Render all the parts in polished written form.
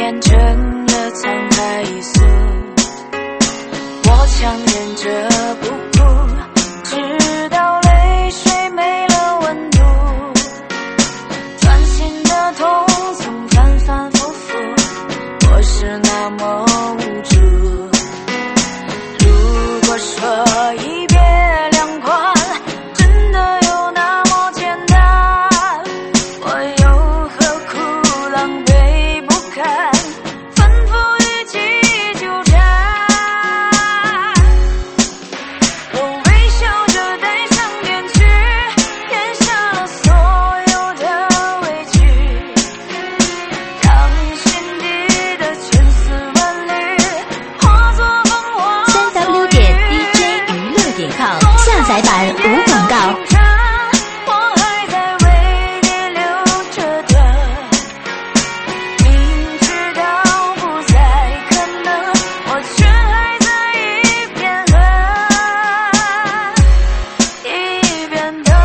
变成了沧海一粟。我强忍着不哭，直到泪水没了温度。钻心的痛总反反复复，我是那么无助。如果说一别两宽，真的有那么简单，我又何苦狼狈不堪，反复与其纠缠。我微笑着带上电锯，咽下了所有的委屈，让心底的千丝万缕化作风花 3w 点 DJ 娱乐点 com 下载版无广告。 我还在为你留着的，明知道不再可能，我却还在一边恨一边等。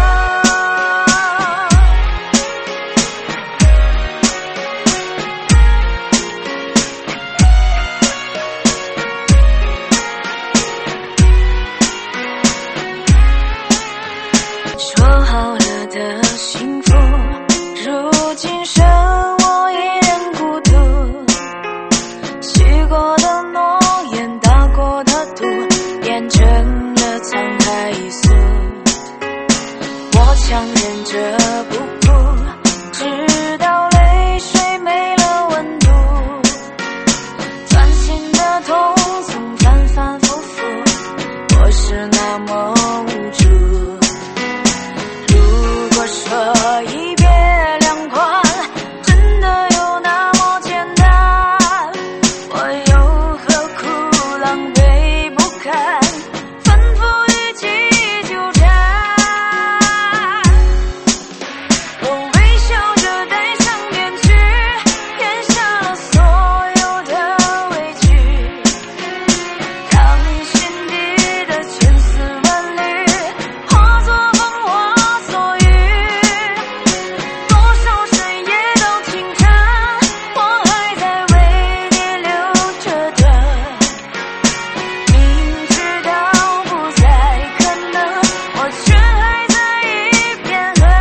说好了的幸福，如今剩我一人孤独。许过的诺言，打过的赌，变成了沧海一粟。我强忍着不哭，直到泪水没了温度。钻心的痛总反反复复，我是那么无助。如果说一别两宽，真的有那么简单，我又何苦狼狈不堪，反复与其纠缠。我微笑着带上电锯，咽下了所有的委屈，让心底的千丝万缕化作风花所遇。多少深夜到清晨，我还在为你留着的，明知道不再可能，我却还在一边恨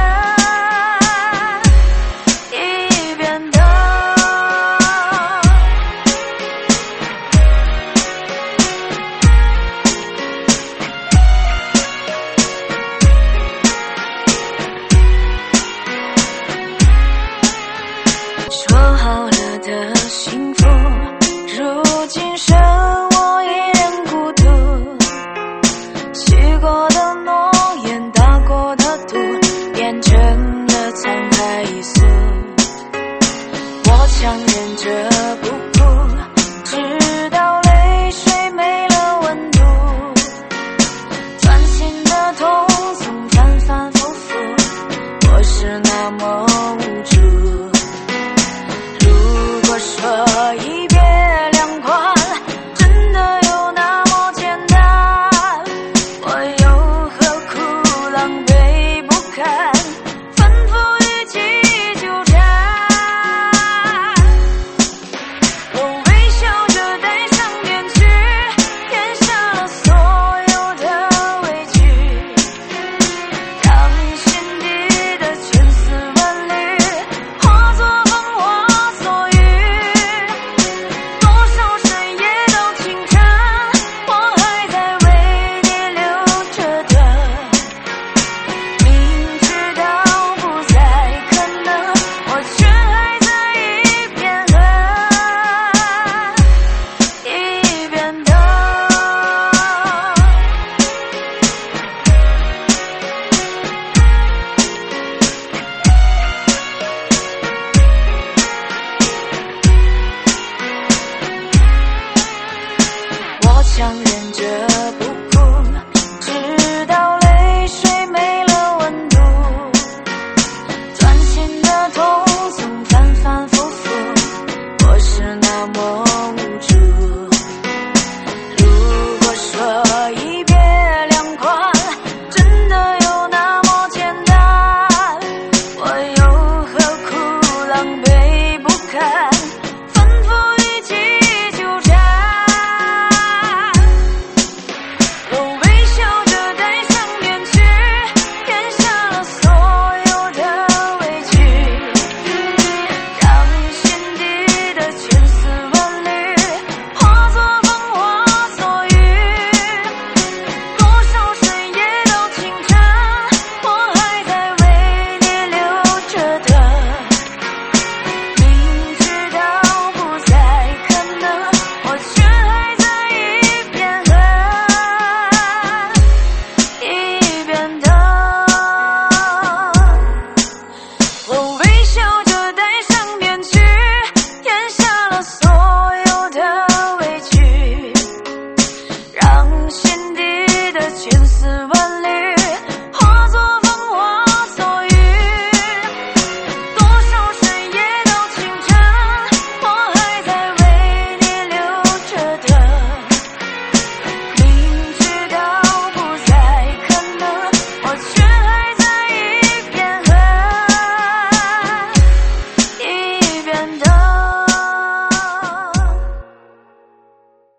一边等。说好了的幸福，如今剩我一人孤独。许过的诺言，打过的赌，变成了沧海一粟。我强忍着不哭，直到泪水没了温度。钻心的痛总反反复复，我是那么无助。如果说一别两宽，真的有那么简单，我又何苦狼狈不堪，反复与其纠缠。我微笑着带上电锯，咽下了所有的委屈，让心底的千丝万缕化作风花所遇。多少深夜到清晨，我还在为你留着的，明知道不再可能，我却还在一边恨一边等。我强忍着